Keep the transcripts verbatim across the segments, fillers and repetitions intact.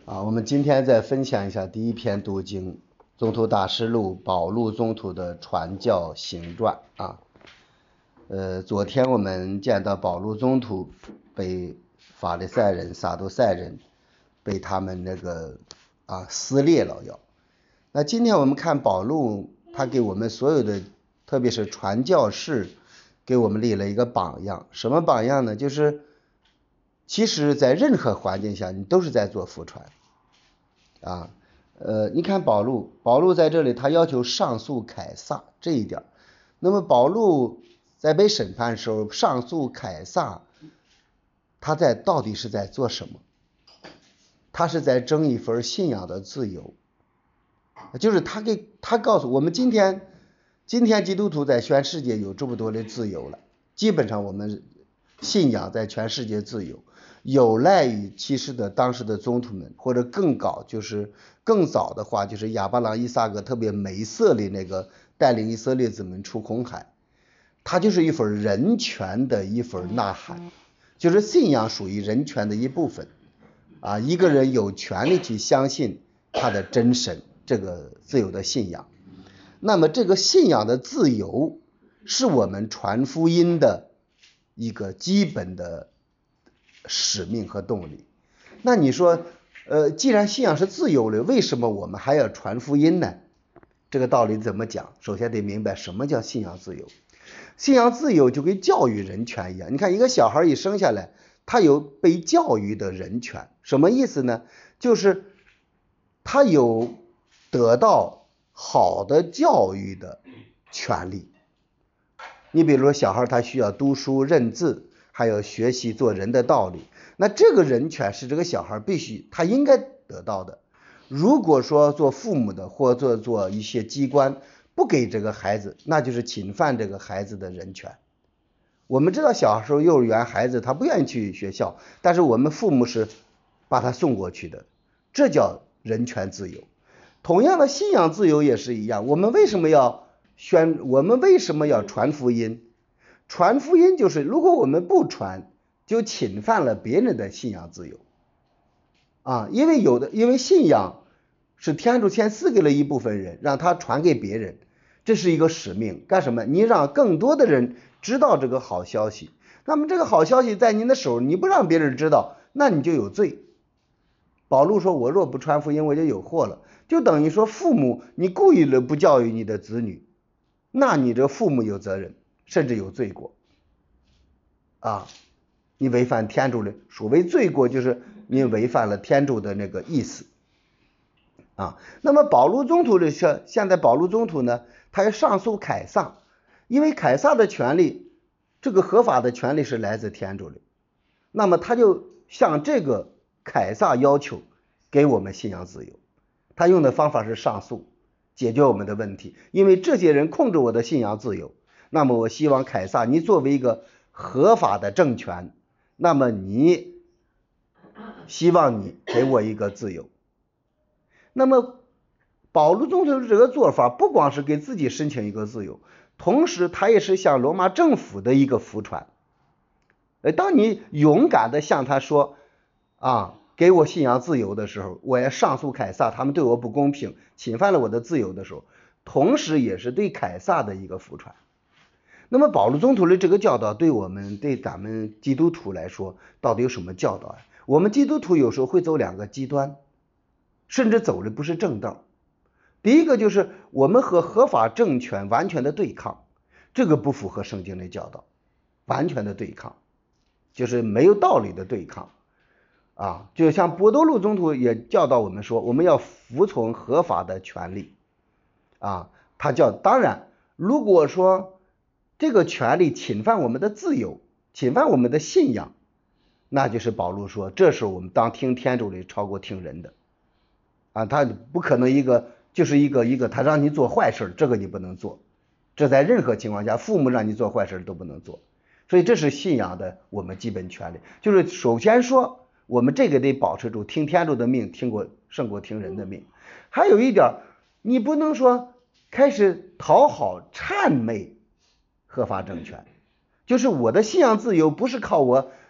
啊，我们今天再分享一下第一篇读经《宗徒大师录》保禄宗徒的传教行传啊。呃，昨天我们见到保禄宗徒被法利赛人、撒都塞人被他们那个啊撕裂了要。那今天我们看保禄，他给我们所有的，特别是传教士，给我们立了一个榜样。什么榜样呢？就是其实在任何环境下，你都是在做福传啊。呃，你看保禄，保禄在这里他要求上诉凯撒这一点。那么保禄在被审判的时候上诉凯撒，他在到底是在做什么？他是在争一份信仰的自由，就是他给他告诉我们，今天今天基督徒在全世界有这么多的自由了，基本上我们信仰在全世界自由，有赖于其实的当时的宗徒们，或者更早就是更早的话，就是亚伯郎、以撒格，特别梅瑟里那个带领以色列子民出红海，它就是一份人权的一份呐喊，就是信仰属于人权的一部分啊，一个人有权利去相信他的真神，这个自由的信仰。那么这个信仰的自由是我们传福音的一个基本的使命和动力。那你说呃，既然信仰是自由的，为什么我们还要传福音呢？这个道理怎么讲？首先得明白什么叫信仰自由。信仰自由就跟教育人权一样，你看一个小孩一生下来，他有被教育的人权。什么意思呢？就是他有得到好的教育的权利。你比如说小孩他需要读书认字，还有学习做人的道理，那这个人权是这个小孩必须他应该得到的。如果说做父母的或者做一些机关不给这个孩子，那就是侵犯这个孩子的人权。我们知道小时候幼儿园孩子他不愿意去学校，但是我们父母是把他送过去的，这叫人权自由。同样的信仰自由也是一样，我们为什么要宣我们为什么要传福音？传福音就是如果我们不传，就侵犯了别人的信仰自由啊，因为有的因为信仰是天主先赐给了一部分人，让他传给别人，这是一个使命。干什么？你让更多的人知道这个好消息，那么这个好消息在您的手，你不让别人知道，那你就有罪。保禄说，我若不传福音，我就有祸了。就等于说父母你故意的不教育你的子女，那你这父母有责任，甚至有罪过啊！你违反天主的，所谓罪过就是你违反了天主的那个意思啊。那么保禄宗徒的是，现在保禄宗徒呢，他要上诉凯撒，因为凯撒的权利，这个合法的权利是来自天主的，那么他就向这个凯撒要求给我们信仰自由。他用的方法是上诉，解决我们的问题，因为这些人控制我的信仰自由，那么我希望凯撒，你作为一个合法的政权，那么你希望你给我一个自由。那么保禄宗徒这个做法不光是给自己申请一个自由，同时他也是向罗马政府的一个服传。当你勇敢的向他说啊，给我信仰自由的时候，我要上诉凯撒，他们对我不公平，侵犯了我的自由的时候，同时也是对凯撒的一个服传。那么保禄宗徒的这个教导对我们对咱们基督徒来说到底有什么教导啊？我们基督徒有时候会走两个极端，甚至走的不是正道。第一个就是我们和合法政权完全的对抗，这个不符合圣经的教导，完全的对抗就是没有道理的对抗啊。就像伯多禄宗徒也教导我们说，我们要服从合法的权利啊。他叫当然如果说这个权利侵犯我们的自由，侵犯我们的信仰，那就是保禄说这时候我们当听天主的超过听人的啊。他不可能一个就是一个一个他让你做坏事，这个你不能做，这在任何情况下父母让你做坏事都不能做。所以这是信仰的我们基本权利，就是首先说我们这个得保持住，听天主的命听过胜过听人的命。还有一点，你不能说开始讨好谄媚合法政权，就是我的信仰自由不是靠我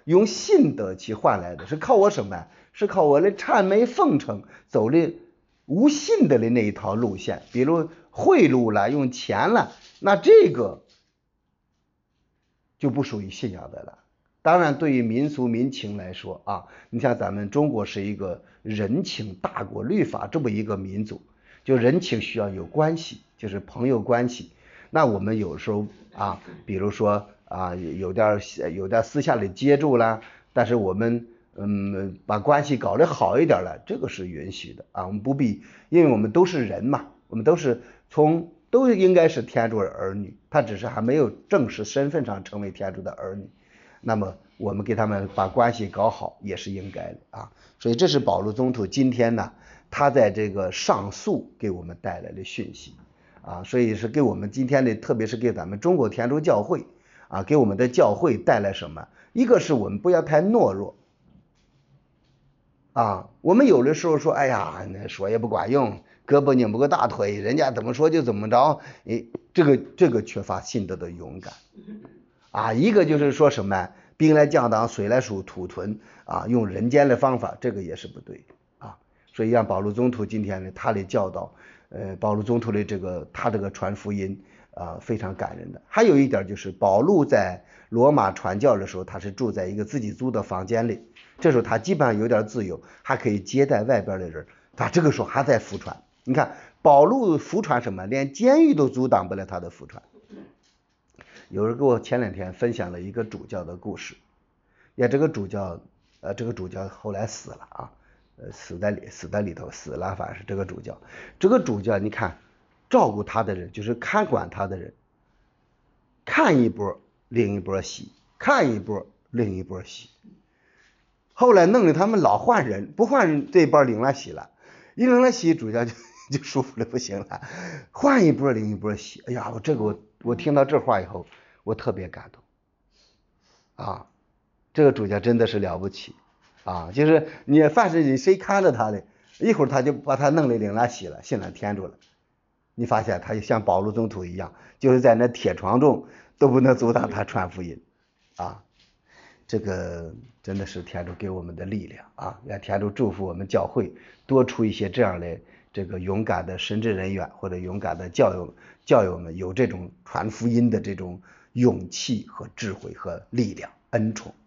用信德去换来的，是靠我什么？是靠我的谄媚奉承走的无信德的那一套路线，比如贿赂了，用钱了，那这个就不属于信仰的了。当然对于民俗民情来说啊，你像咱们中国是一个人情大国律法这么一个民族，就人情需要有关系，就是朋友关系。那我们有时候啊，比如说啊，有点有点私下里接触啦，但是我们嗯把关系搞得好一点了，这个是允许的啊，我们不必，因为我们都是人嘛，我们都是从都应该是天主的儿女，他只是还没有正式身份上成为天主的儿女。那么我们给他们把关系搞好也是应该的啊，所以这是保禄宗徒今天呢，他在这个上诉给我们带来的讯息啊，所以是给我们今天的，特别是给咱们中国天主教会啊，给我们的教会带来什么？一个是我们不要太懦弱啊，我们有的时候说，哎呀，那说也不管用，胳膊拧不过大腿，人家怎么说就怎么着，哎，这个这个缺乏信德的勇敢。啊，一个就是说什么兵来将挡，水来土土屯啊，用人间的方法，这个也是不对啊。所以让保禄宗徒今天呢，他的教导，呃，保禄宗徒的这个他这个传福音啊，非常感人的。还有一点就是保禄在罗马传教的时候，他是住在一个自己租的房间里，这时候他基本上有点自由，还可以接待外边的人。他这个时候还在福传，你看保禄福传什么，连监狱都阻挡不了他的福传。有人给我前两天分享了一个主教的故事，也这个主教，呃，这个主教后来死了啊，呃，死在里死在里头死了，反正是这个主教，这个主教你看，照顾他的人就是看管他的人，看一波另一波洗，看一波另一波洗，后来弄得他们老换人，不换人这一波领了洗了，一领了洗，主教就就舒服的不行了，换一波另一波洗，哎呀，我这个我。我听到这话以后，我特别感动啊！这个主教真的是了不起啊！就是你凡是你谁看着他的，一会儿他就把他弄得领了洗了，信了天主了。你发现他就像保禄宗徒一样，就是在那铁床中都不能阻挡他传福音啊！这个真的是天主给我们的力量啊！愿天主祝福我们教会多出一些这样的这个勇敢的神职人员，或者勇敢的教友教友们，有这种传福音的这种勇气和智慧和力量恩宠。